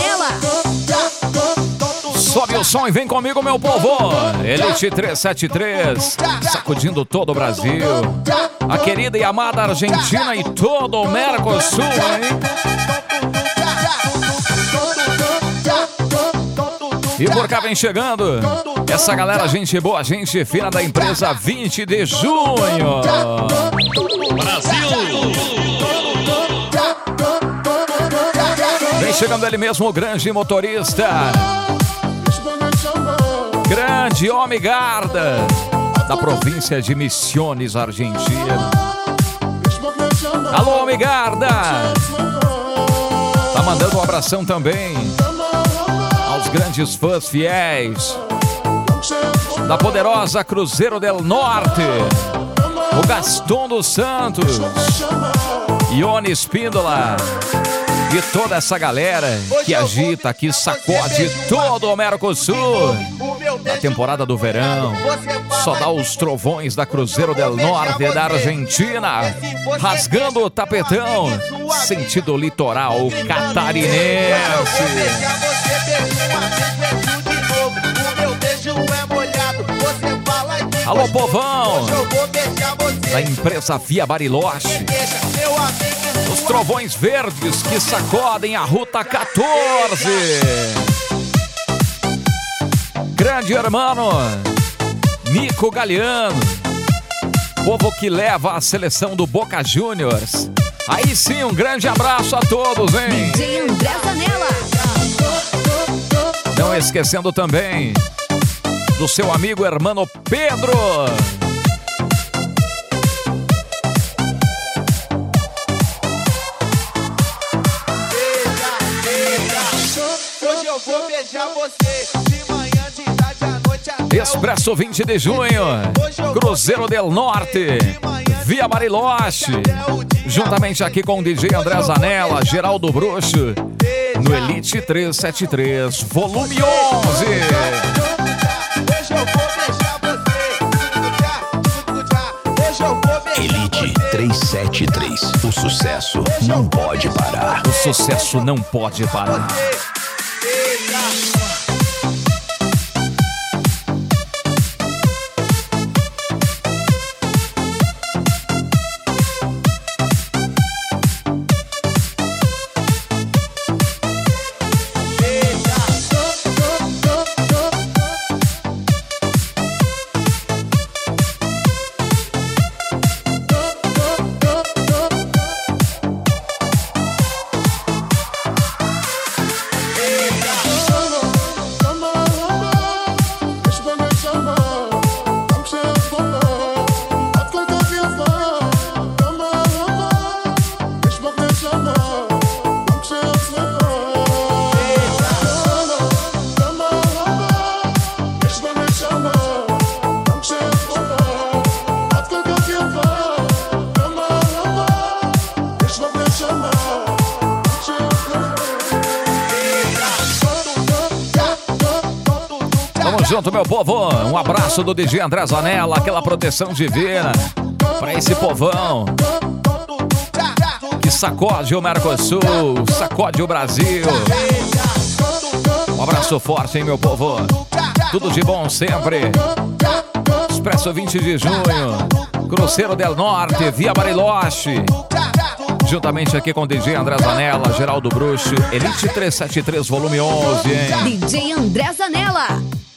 Zanella. Sobe o som e vem comigo, meu povo. Elite 373, sacudindo todo o Brasil. A querida e amada Argentina e todo o Mercosul, hein? E por cá vem chegando essa galera, gente boa, gente fina da empresa 20 de junho. Brasil! Vem chegando ele mesmo, o grande motorista. Grande homem Garda, da província de Misiones, Argentina. Alô, homem Garda. Tá mandando um abração também aos grandes fãs fiéis da poderosa Cruzeiro del Norte, o Gaston dos Santos, Ione Espíndola e toda essa galera que agita, que sacode todo o Mercosul. Na temporada do verão, só dá os trovões da Cruzeiro del Norte da Argentina, rasgando o tapetão, sentido litoral catarinense. Alô, povão da empresa Via Bariloche, os trovões verdes que sacodem a Ruta 14. Grande irmão Nico Galeano, povo que leva a seleção do Boca Juniors. Aí sim, um grande abraço a todos, hein? DJ André Zanella. Não esquecendo também do seu amigo hermano Pedro. Hoje eu vou beijar você de manhã, de tarde, à noite, até Expresso 20 de junho, Cruzeiro del Norte, Via Bariloche, juntamente aqui com o DJ André Zanella, Geraldo Bruxo, no Elite 373, volume 11. Elite 373. O sucesso não pode parar. O sucesso não pode parar. Tamo junto, meu povo. Um abraço do DJ André Zanella, aquela proteção divina pra esse povão que sacode o Mercosul, sacode o Brasil. Um abraço forte, hein, meu povo. Tudo de bom sempre. Expresso 20 de junho, Cruzeiro del Norte, Via Bariloche. Juntamente aqui com o DJ André Zanella, Geraldo Bruxo, Elite 373, volume 11, hein? DJ André Zanella.